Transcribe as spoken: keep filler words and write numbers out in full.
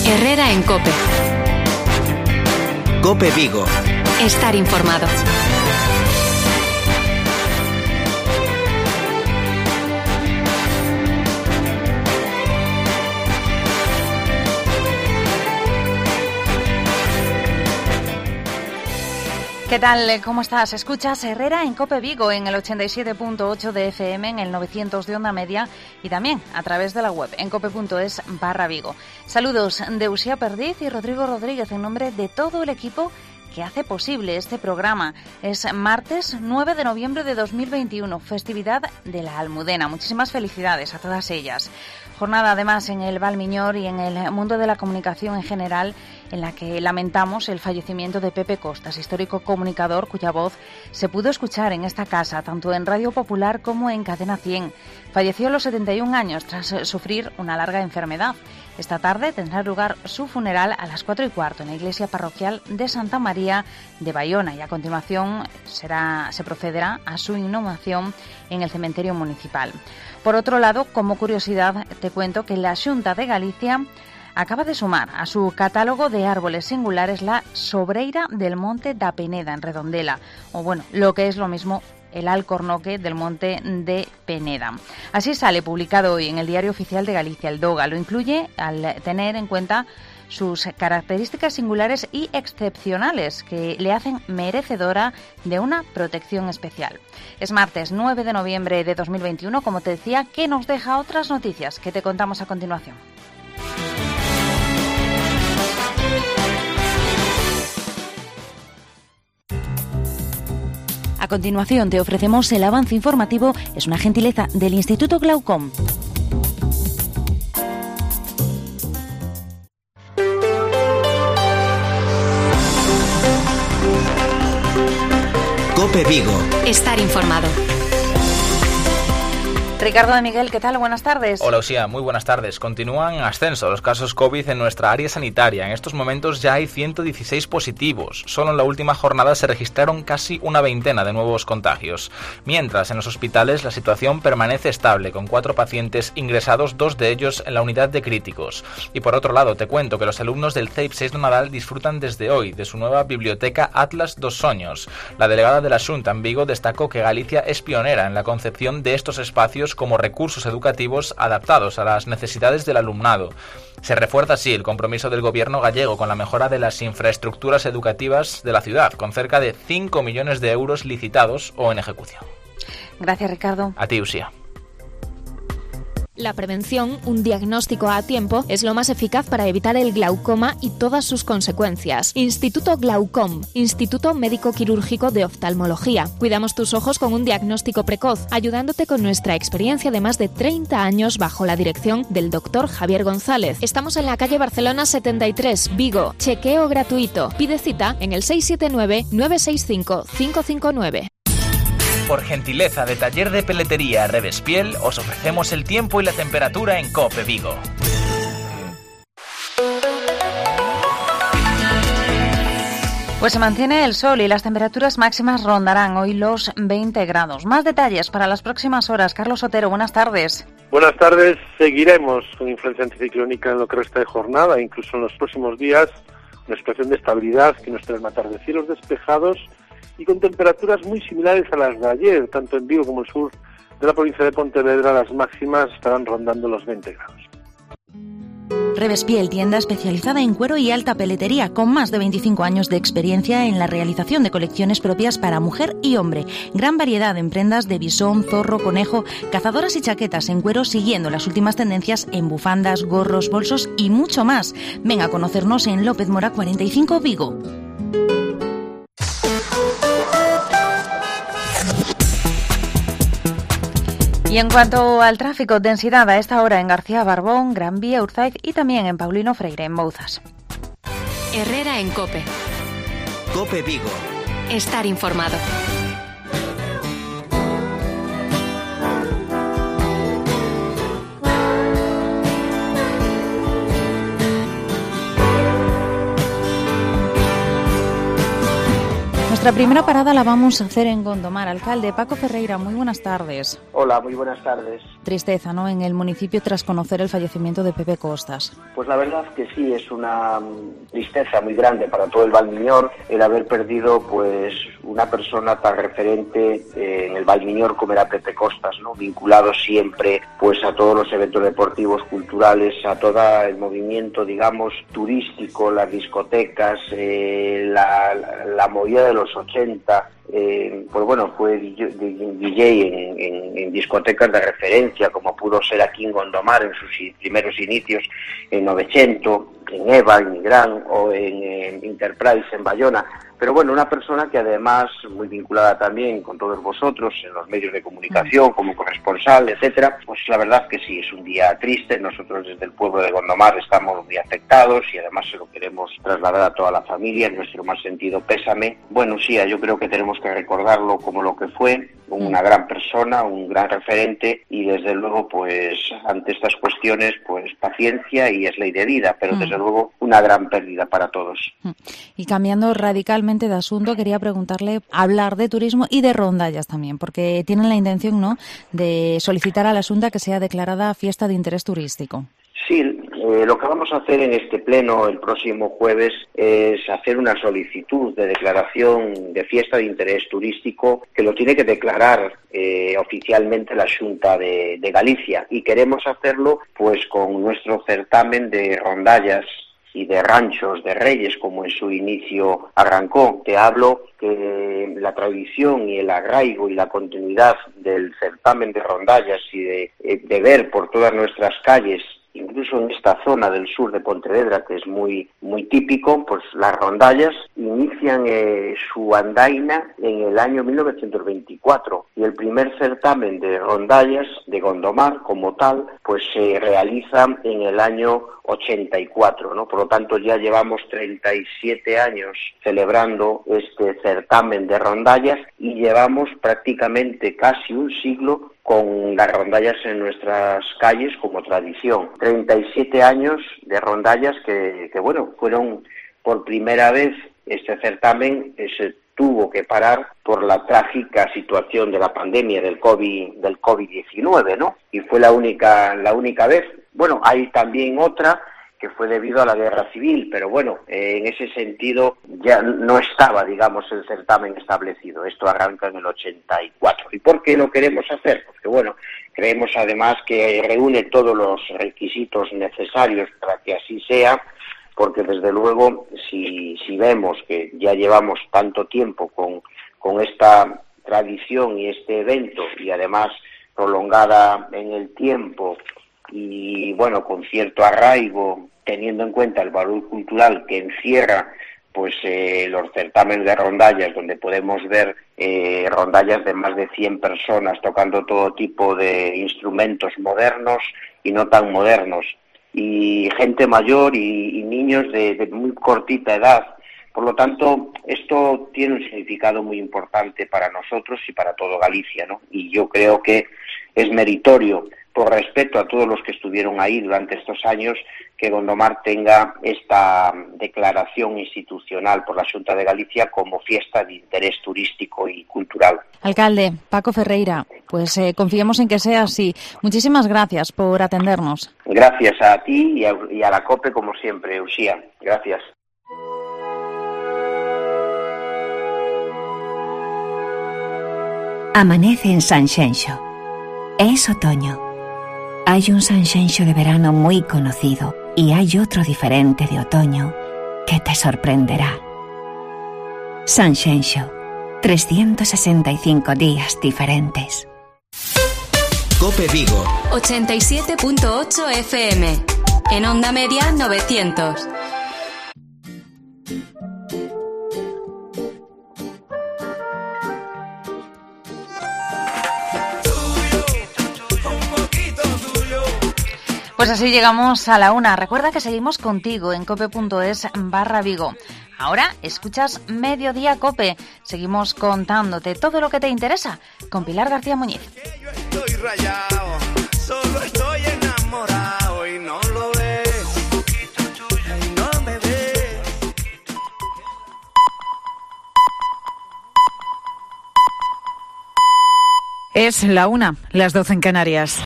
Herrera en COPE. COPE Vigo. Estar informado. ¿Qué tal? ¿Cómo estás? Escuchas Herrera en COPE Vigo en el ochenta y siete punto ocho de F M, en el novecientos de onda media y también a través de la web en cope punto es barra Vigo. Saludos de Uxía Perdiz y Rodrigo Rodríguez en nombre de todo el equipo que hace posible este programa. Es martes nueve de noviembre de dos mil veintiuno, festividad de la Almudena. Muchísimas felicidades a todas ellas. Jornada además en el Valmiñor y en el mundo de la comunicación en general, en la que lamentamos el fallecimiento de Pepe Costas, histórico comunicador cuya voz se pudo escuchar en esta casa, tanto en Radio Popular como en Cadena cien. Falleció a los setenta y un años tras sufrir una larga enfermedad. Esta tarde tendrá lugar su funeral a las cuatro y cuarto en la iglesia parroquial de Santa María de Bayona y a continuación será, se procederá a su inhumación en el cementerio municipal. Por otro lado, como curiosidad, te cuento que la Xunta de Galicia acaba de sumar a su catálogo de árboles singulares la Sobreira del Monte da Peneda en Redondela, o bueno, lo que es lo mismo, el alcornoque del Monte de Peneda. Así sale publicado hoy en el Diario Oficial de Galicia, el DOGA. Lo incluye al tener en cuenta sus características singulares y excepcionales que le hacen merecedora de una protección especial. Es martes nueve de noviembre de dos mil veintiuno, como te decía, que nos deja otras noticias que te contamos a continuación. A continuación te ofrecemos el avance informativo, es una gentileza del Instituto Glaucom. COPE Vigo. Estar informado. Ricardo de Miguel, ¿qué tal? Buenas tardes. Hola, Uxía, muy buenas tardes. Continúan en ascenso los casos COVID en nuestra área sanitaria. En estos momentos ya hay ciento dieciséis positivos. Solo en la última jornada se registraron casi una veintena de nuevos contagios. Mientras, en los hospitales la situación permanece estable, con cuatro pacientes ingresados, dos de ellos en la unidad de críticos. Y por otro lado, te cuento que los alumnos del C E I P seis do Nadal disfrutan desde hoy de su nueva biblioteca Atlas dos Soños. La delegada de la Xunta en Vigo destacó que Galicia es pionera en la concepción de estos espacios como recursos educativos adaptados a las necesidades del alumnado. Se refuerza así el compromiso del gobierno gallego con la mejora de las infraestructuras educativas de la ciudad, con cerca de cinco millones de euros licitados o en ejecución. Gracias, Ricardo. A ti, Uxía. La prevención, un diagnóstico a tiempo, es lo más eficaz para evitar el glaucoma y todas sus consecuencias. Instituto Glaucom, Instituto Médico Quirúrgico de Oftalmología. Cuidamos tus ojos con un diagnóstico precoz, ayudándote con nuestra experiencia de más de treinta años bajo la dirección del doctor Javier González. Estamos en la calle Barcelona setenta y tres, Vigo. Chequeo gratuito. Pide cita en el seis siete nueve, nueve seis cinco, cinco cinco nueve. Por gentileza de Taller de Peletería Revespiel, os ofrecemos el tiempo y la temperatura en COPE Vigo. Pues se mantiene el sol y las temperaturas máximas rondarán hoy los veinte grados. Más detalles para las próximas horas. Carlos Otero, buenas tardes. Buenas tardes. Seguiremos con influencia anticiclónica en lo que resta de jornada, incluso en los próximos días, una situación de estabilidad que nos trae matar de cielos despejados y con temperaturas muy similares a las de ayer, tanto en Vigo como en el sur de la provincia de Pontevedra. Las máximas estarán rondando los veinte grados. Revespiel, tienda especializada en cuero y alta peletería, con más de veinticinco años de experiencia en la realización de colecciones propias para mujer y hombre. Gran variedad en prendas de bisón, zorro, conejo, cazadoras y chaquetas en cuero, siguiendo las últimas tendencias en bufandas, gorros, bolsos y mucho más. Ven a conocernos en López Mora cuarenta y cinco, Vigo. Y en cuanto al tráfico, densidad a esta hora en García Barbón, Gran Vía, Urzaiz y también en Paulino Freire, en Bouzas. Herrera en COPE. COPE Vigo. Estar informado. nuestra primera parada la vamos a hacer en Gondomar. Alcalde Paco Ferreira, muy buenas tardes. Hola, muy buenas tardes. Tristeza, ¿no?, en el municipio tras conocer el fallecimiento de Pepe Costas. Pues la verdad que sí, es una tristeza muy grande para todo el Valmiñor el haber perdido pues una persona tan referente en el Valmiñor como era Pepe Costas, ¿no? Vinculado siempre pues a todos los eventos deportivos, culturales, a todo el movimiento, digamos, turístico, las discotecas, eh, la, la, la movida de los ochenta. Eh, pues bueno, fue D J en, en, en discotecas de referencia, como pudo ser aquí en Gondomar en sus primeros inicios, en Novecento, en Eva, en Migrán o en, en Enterprise, en Bayona. Pero bueno, una persona que además, muy vinculada también con todos vosotros, en los medios de comunicación, como corresponsal, etcétera, pues la verdad que sí, es un día triste. Nosotros desde el pueblo de Gondomar estamos muy afectados y además se lo queremos trasladar a toda la familia, en nuestro más sentido pésame. Bueno, sí, yo creo que tenemos que recordarlo como lo que fue, una gran persona, un gran referente, y desde luego, pues, ante estas cuestiones, pues, paciencia y es ley de vida, pero desde luego una gran pérdida para todos. Y cambiando radicalmente de asunto, quería preguntarle, hablar de turismo y de rondallas también, porque tienen la intención, ¿no?, de solicitar a la Xunta que sea declarada fiesta de interés turístico. Sí, eh, lo que vamos a hacer en este pleno el próximo jueves es hacer una solicitud de declaración de fiesta de interés turístico que lo tiene que declarar eh, oficialmente la Xunta de, de Galicia, y queremos hacerlo pues con nuestro certamen de rondallas y de ranchos de reyes, como en su inicio arrancó. Te hablo que la tradición y el arraigo y la continuidad del certamen de rondallas y de, de ver por todas nuestras calles, incluso en esta zona del sur de Pontevedra, que es muy muy típico, pues las rondallas inician eh, su andaina en el año mil novecientos veinticuatro, y el primer certamen de rondallas de Gondomar como tal pues se realiza en el año ochenta y cuatro, ¿no? Por lo tanto ya llevamos treinta y siete años celebrando este certamen de rondallas y llevamos prácticamente casi un siglo con las rondallas en nuestras calles como tradición. treinta y siete años de rondallas que, que bueno, fueron por primera vez este certamen eh, se tuvo que parar por la trágica situación de la pandemia del COVID, del COVID diecinueve, ¿no? Y fue la única, la única vez. Bueno, hay también otra que fue debido a la guerra civil, pero bueno, eh, en ese sentido ya no estaba, digamos, el certamen establecido. Esto arranca en el ochenta y cuatro. ¿Y por qué lo queremos hacer? Porque bueno, creemos además que reúne todos los requisitos necesarios para que así sea, porque desde luego si, si vemos que ya llevamos tanto tiempo con, con esta tradición y este evento, y además prolongada en el tiempo, y bueno, con cierto arraigo, teniendo en cuenta el valor cultural que encierra pues eh, los certámenes de rondallas, donde podemos ver eh, rondallas de más de cien personas tocando todo tipo de instrumentos modernos y no tan modernos, y gente mayor y, y niños de, de muy cortita edad. Por lo tanto, esto tiene un significado muy importante para nosotros y para todo Galicia, ¿no? Y yo creo que es meritorio, por respeto a todos los que estuvieron ahí durante estos años, que Gondomar tenga esta declaración institucional por la Xunta de Galicia como fiesta de interés turístico y cultural. Alcalde Paco Ferreira, pues eh, confiemos en que sea así. Muchísimas gracias por atendernos. Gracias a ti y a, y a la COPE, como siempre, Uxía. Gracias. Amanece en Sanxenxo. Es otoño. Hay un Sanxenxo de verano muy conocido y hay otro diferente de otoño que te sorprenderá. Sanxenxo, trescientos sesenta y cinco días diferentes. COPE Vigo ochenta y siete punto ocho F M. En onda media novecientos. Pues así llegamos a la una. Recuerda que seguimos contigo en cope.es barra Vigo. Ahora escuchas Mediodía Cope. Seguimos contándote todo lo que te interesa con Pilar García Muñiz. Yo estoy rayado, solo estoy enamorado y no lo ves, y no me ves. Es la una, las doce en Canarias.